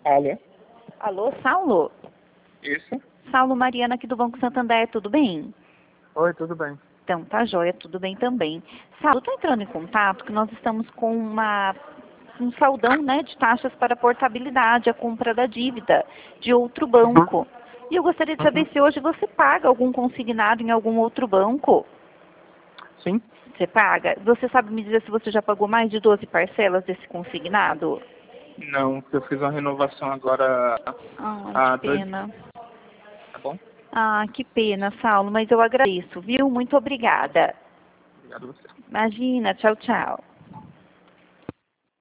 Alô? Alô, Saulo? Isso? Saulo, Mariana aqui do Banco Santander, tudo bem? Oi, tudo bem. Então, tá joia, tudo bem também. Saulo, tô entrando em contato que nós estamos com um saldão, né, de taxas para portabilidade, a compra da dívida de outro banco. E eu gostaria de saber se hoje você paga algum consignado em algum outro banco. Sim? Você paga? Você sabe me dizer se você já pagou mais de 12 parcelas desse consignado? Não, eu fiz uma renovação agora Ai, há que 2 pena. tá bom? Ah, que pena, Saulo, mas eu agradeço, viu? Muito obrigada. Obrigado a você. Imagina, tchau, tchau.